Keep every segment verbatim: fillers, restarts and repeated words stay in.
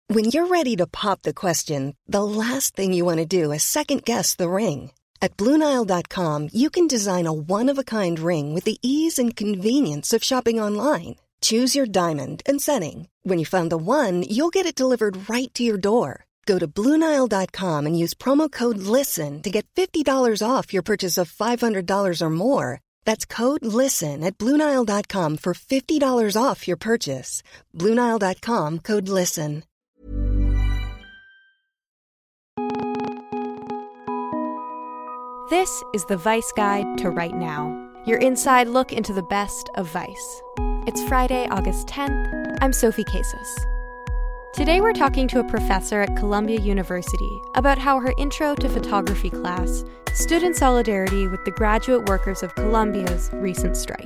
When you're ready to pop the question, the last thing you want to do is second-guess the ring. At Blue Nile dot com, you can design a one-of-a-kind ring with the ease and convenience of shopping online. Choose your diamond and setting. When you find the one, you'll get it delivered right to your door. Go to Blue Nile dot com and use promo code LISTEN to get fifty dollars off your purchase of five hundred dollars or more. That's code LISTEN at Blue Nile dot com for fifty dollars off your purchase. Blue Nile dot com, code LISTEN. This is the Vice Guide to Right Now, your inside look into the best of Vice. It's Friday, August tenth. I'm Sophie Casas. Today we're talking to a professor at Columbia University about how her intro to photography class stood in solidarity with the graduate workers of Columbia's recent strike.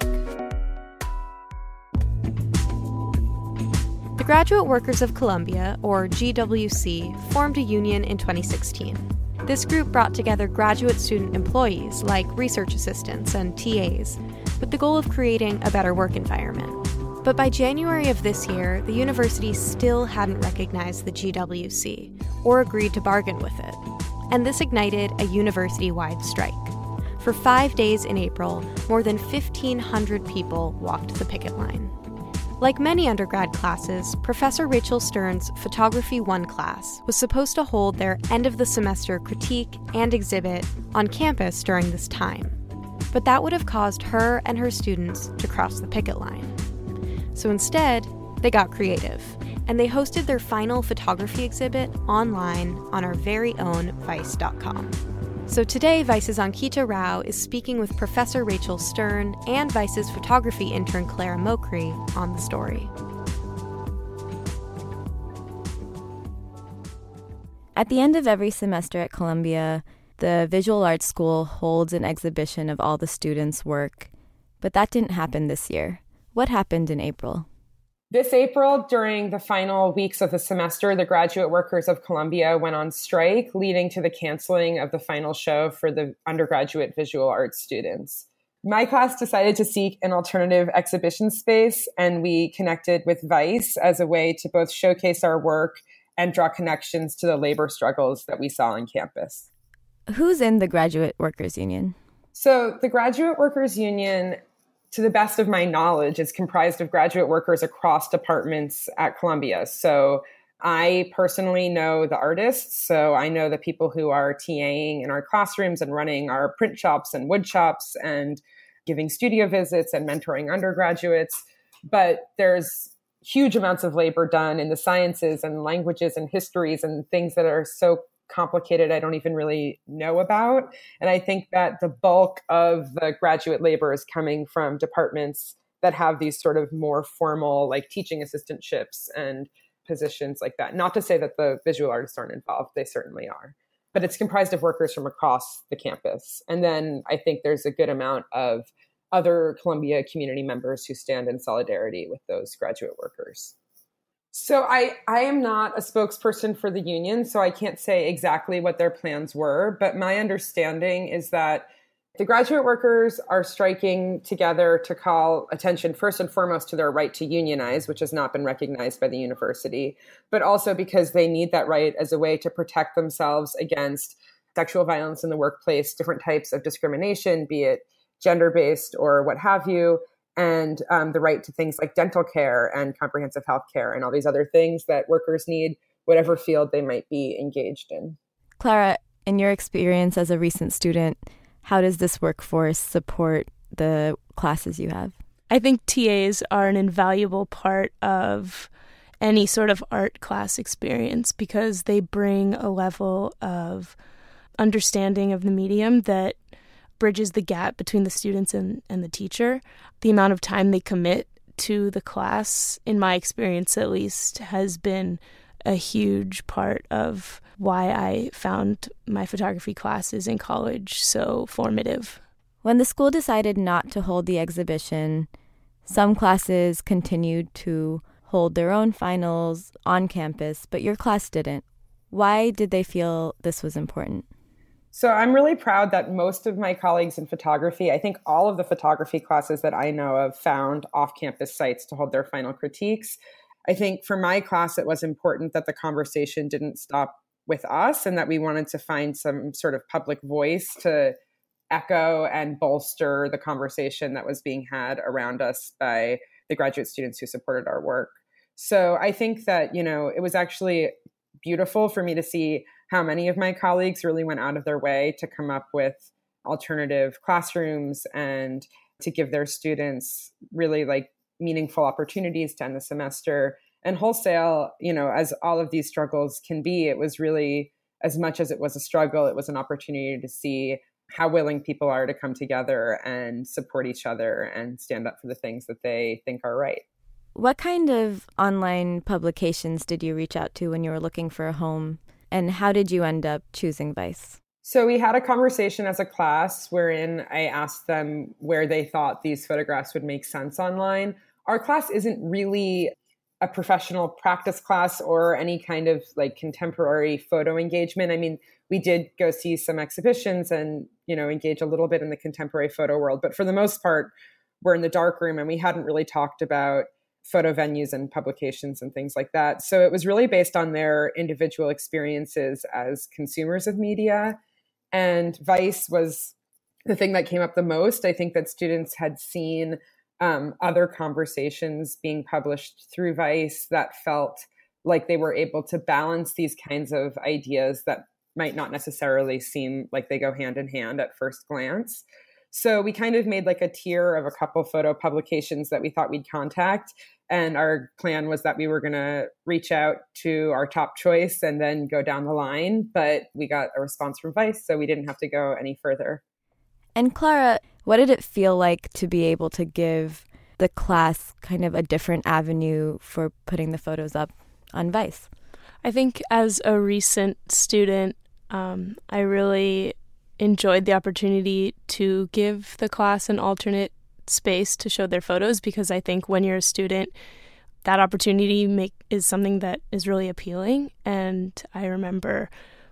The Graduate Workers of Columbia, or G W C, formed a union in twenty sixteen. This group brought together graduate student employees like research assistants and T As with the goal of creating a better work environment. But by January of this year, the university still hadn't recognized the G W C or agreed to bargain with it. And this ignited a university-wide strike. For five days in April, more than fifteen hundred people walked the picket line. Like many undergrad classes, Professor Rachel Stern's Photography one class was supposed to hold their end-of-the-semester critique and exhibit on campus during this time. But that would have caused her and her students to cross the picket line. So instead, they got creative, and they hosted their final photography exhibit online on our very own Vice dot com. So today, Vice's Ankita Rao is speaking with Professor Rachel Stern and Vice's photography intern Clara Mokri on the story. At the end of every semester at Columbia, the Visual Arts School holds an exhibition of all the students' work. But that didn't happen this year. What happened in April? This April, during the final weeks of the semester, the Graduate Workers of Columbia went on strike, leading to the canceling of the final show for the undergraduate visual arts students. My class decided to seek an alternative exhibition space, and we connected with Vice as a way to both showcase our work and draw connections to the labor struggles that we saw on campus. Who's in the Graduate Workers Union? So the Graduate Workers Union, to the best of my knowledge, is comprised of graduate workers across departments at Columbia. So I personally know the artists. So I know the people who are TAing in our classrooms and running our print shops and wood shops and giving studio visits and mentoring undergraduates. But there's huge amounts of labor done in the sciences and languages and histories and things that are so complicated I don't even really know about. And I think that the bulk of the graduate labor is coming from departments that have these sort of more formal, like teaching assistantships and positions like that. Not to say that the visual artists aren't involved, they certainly are. But it's comprised of workers from across the campus. And then I think there's a good amount of other Columbia community members who stand in solidarity with those graduate workers. So I, I am not a spokesperson for the union, so I can't say exactly what their plans were. But my understanding is that the graduate workers are striking together to call attention first and foremost to their right to unionize, which has not been recognized by the university, but also because they need that right as a way to protect themselves against sexual violence in the workplace, different types of discrimination, be it gender-based or what have you, and um, the right to things like dental care and comprehensive health care and all these other things that workers need, whatever field they might be engaged in. Clara, in your experience as a recent student, how does this workforce support the classes you have? I think T As are an invaluable part of any sort of art class experience because they bring a level of understanding of the medium that bridges the gap between the students and, and the teacher. The amount of time they commit to the class, in my experience at least, has been a huge part of why I found my photography classes in college so formative. When the school decided not to hold the exhibition, some classes continued to hold their own finals on campus, but your class didn't. Why did they feel this was important? So I'm really proud that most of my colleagues in photography, I think all of the photography classes that I know of, found off-campus sites to hold their final critiques. I think for my class, it was important that the conversation didn't stop with us and that we wanted to find some sort of public voice to echo and bolster the conversation that was being had around us by the graduate students who supported our work. So I think that, you know, it was actually beautiful for me to see how many of my colleagues really went out of their way to come up with alternative classrooms and to give their students really like meaningful opportunities to end the semester. And wholesale, you know, as all of these struggles can be, it was really, as much as it was a struggle, it was an opportunity to see how willing people are to come together and support each other and stand up for the things that they think are right. What kind of online publications did you reach out to when you were looking for a home? And how did you end up choosing Vice? So we had a conversation as a class wherein I asked them where they thought these photographs would make sense online. Our class isn't really a professional practice class or any kind of like contemporary photo engagement. I mean, we did go see some exhibitions and, you know, engage a little bit in the contemporary photo world. But for the most part, we're in the darkroom and we hadn't really talked about photo venues and publications and things like that. So it was really based on their individual experiences as consumers of media. And Vice was the thing that came up the most. I think that students had seen um, other conversations being published through Vice that felt like they were able to balance these kinds of ideas that might not necessarily seem like they go hand in hand at first glance. So we kind of made like a tier of a couple photo publications that we thought we'd contact. And our plan was that we were going to reach out to our top choice and then go down the line. But we got a response from Vice, so we didn't have to go any further. And Clara, what did it feel like to be able to give the class kind of a different avenue for putting the photos up on Vice? I think as a recent student, um, I really enjoyed the opportunity to give the class an alternate space to show their photos, because I think when you're a student, that opportunity make is something that is really appealing. And I remember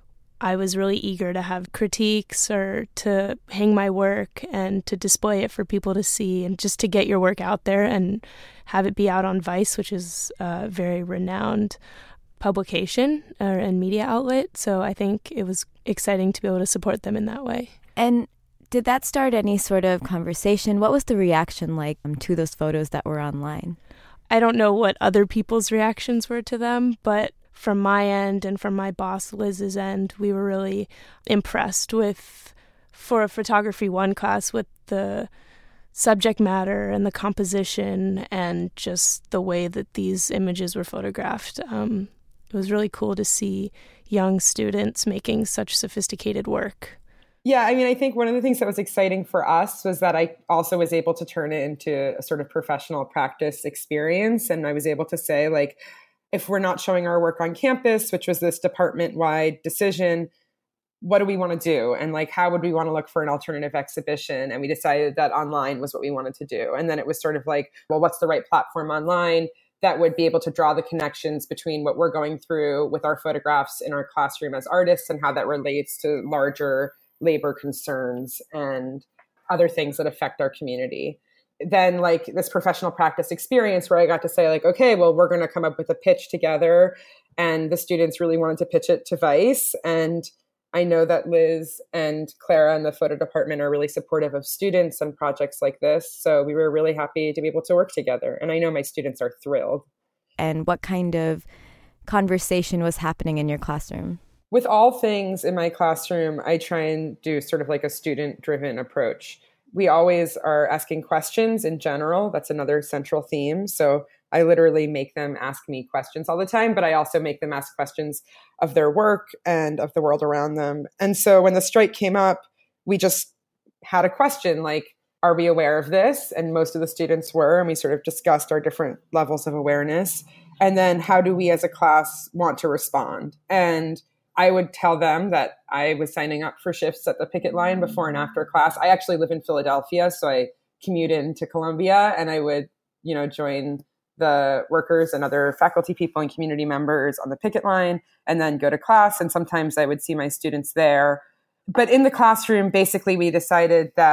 I was really eager to have critiques or to hang my work and to display it for people to see and just to get your work out there and have it be out on Vice, which is a very renowned publication or, and media outlet. So I think it was exciting to be able to support them in that way. And did that start any sort of conversation? What was the reaction like um, to those photos that were online? I don't know what other people's reactions were to them, but from my end and from my boss Liz's end, we were really impressed with, for a Photography One class, with the subject matter and the composition and just the way that these images were photographed. Um, it was really cool to see young students making such sophisticated work. Yeah, I mean, I think one of the things that was exciting for us was that I also was able to turn it into a sort of professional practice experience. And I was able to say, like, if we're not showing our work on campus, which was this department-wide decision, what do we want to do? And like, how would we want to look for an alternative exhibition? And we decided that online was what we wanted to do. And then it was sort of like, well, what's the right platform online that would be able to draw the connections between what we're going through with our photographs in our classroom as artists and how that relates to larger labor concerns and other things that affect our community. Then like this professional practice experience where I got to say like, okay, well, we're going to come up with a pitch together. And the students really wanted to pitch it to Vice. And I know that Liz and Clara in the photo department are really supportive of students and projects like this. So we were really happy to be able to work together. And I know my students are thrilled. And what kind of conversation was happening in your classroom? With all things in my classroom, I try and do sort of like a student-driven approach. We always are asking questions in general. That's another central theme. So I literally make them ask me questions all the time, but I also make them ask questions of their work and of the world around them. And so when the strike came up, we just had a question like, are we aware of this? And most of the students were, and we sort of discussed our different levels of awareness. And then how do we as a class want to respond? And I would tell them that I was signing up for shifts at the picket line before and after class. I actually live in Philadelphia, so I commute into Columbia, and I would, you know, join the workers and other faculty people and community members on the picket line and then go to class. And sometimes I would see my students there. But in the classroom, basically, we decided that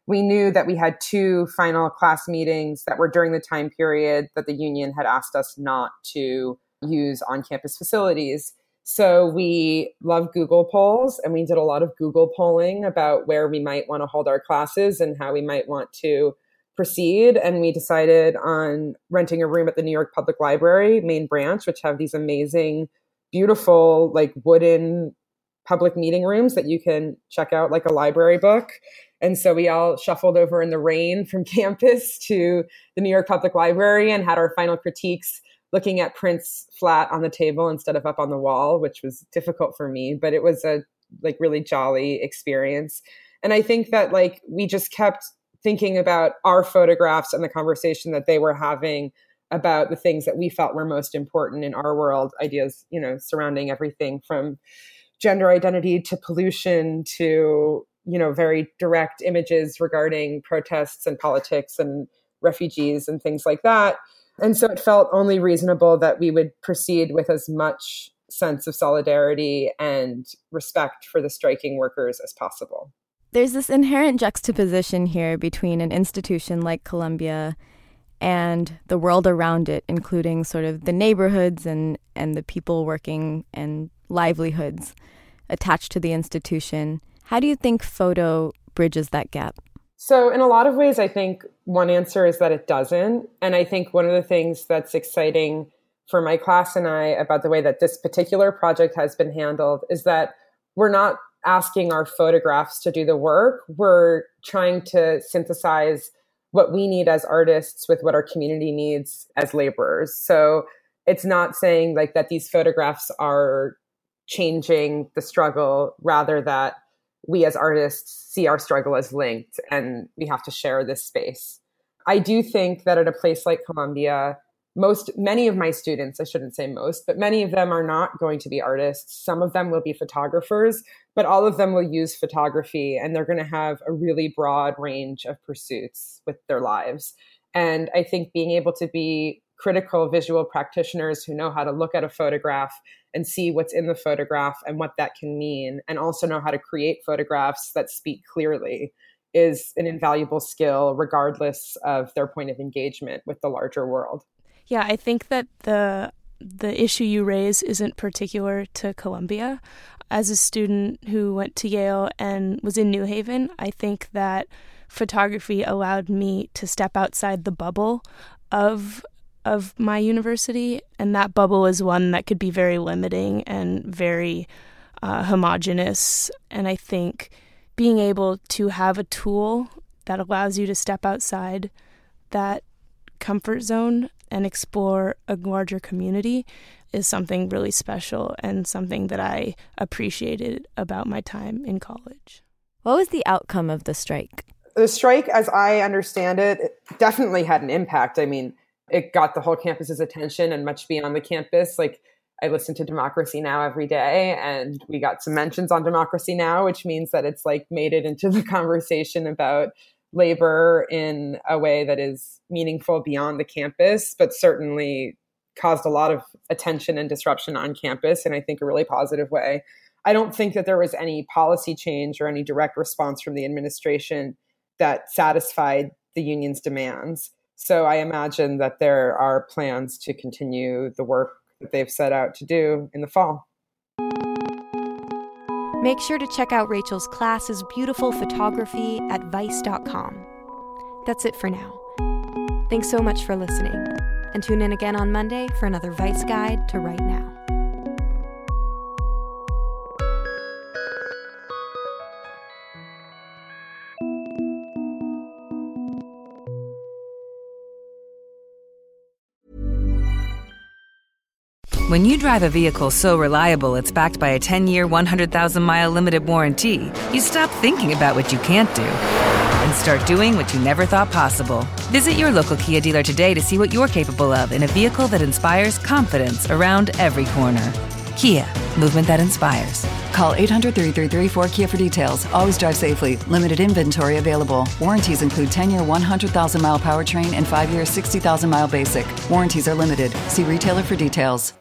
we knew that we had two final class meetings that were during the time period that the union had asked us not to use on-campus facilities. So we love Google polls, and we did a lot of Google polling about where we might want to hold our classes and how we might want to proceed. And we decided on renting a room at the New York Public Library main branch, which have these amazing, beautiful, like wooden public meeting rooms that you can check out like a library book. And so we all shuffled over in the rain from campus to the New York Public Library and had our final critiques looking at prints flat on the table instead of up on the wall, which was difficult for me, but it was a like really jolly experience. And I think that like we just kept thinking about our photographs and the conversation that they were having about the things that we felt were most important in our world, ideas, you know, surrounding everything from gender identity to pollution to, you know, very direct images regarding protests and politics and refugees and things like that. And so it felt only reasonable that we would proceed with as much sense of solidarity and respect for the striking workers as possible. There's this inherent juxtaposition here between an institution like Columbia and the world around it, including sort of the neighborhoods and, and the people working and livelihoods attached to the institution. How do you think photo bridges that gap? So in a lot of ways, I think one answer is that it doesn't. And I think one of the things that's exciting for my class and I about the way that this particular project has been handled is that we're not asking our photographs to do the work. We're trying to synthesize what we need as artists with what our community needs as laborers. So it's not saying like that these photographs are changing the struggle, rather that we as artists see our struggle as linked and we have to share this space. I do think that at a place like Columbia, most, many of my students, I shouldn't say most, but many of them are not going to be artists. Some of them will be photographers, but all of them will use photography, and they're going to have a really broad range of pursuits with their lives. And I think being able to be critical visual practitioners who know how to look at a photograph and see what's in the photograph and what that can mean, and also know how to create photographs that speak clearly, is an invaluable skill regardless of their point of engagement with the larger world. Yeah, I think that the the issue you raise isn't particular to Columbia. As a student who went to Yale and was in New Haven, I think that photography allowed me to step outside the bubble of of my university, and that bubble is one that could be very limiting and very uh, homogenous. And I think being able to have a tool that allows you to step outside that comfort zone and explore a larger community is something really special and something that I appreciated about my time in college. What was the outcome of the strike? The strike, as I understand it, definitely had an impact. I mean, it got the whole campus's attention and much beyond the campus. Like, I listen to Democracy Now! Every day, and we got some mentions on Democracy Now!, which means that it's like made it into the conversation about labor in a way that is meaningful beyond the campus, but certainly caused a lot of attention and disruption on campus in, I think, a really positive way. I don't think that there was any policy change or any direct response from the administration that satisfied the union's demands. So I imagine that there are plans to continue the work that they've set out to do in the fall. Make sure to check out Rachel's class's beautiful photography at vice dot com. That's it for now. Thanks so much for listening, and tune in again on Monday for another Vice Guide to Right Now. When you drive a vehicle so reliable it's backed by a ten-year, one hundred thousand mile limited warranty, you stop thinking about what you can't do and start doing what you never thought possible. Visit your local Kia dealer today to see what you're capable of in a vehicle that inspires confidence around every corner. Kia, movement that inspires. Call eight hundred, three three three, four K I A for details. Always drive safely. Limited inventory available. Warranties include ten-year, one hundred thousand mile powertrain and five-year, sixty thousand mile basic. Warranties are limited. See retailer for details.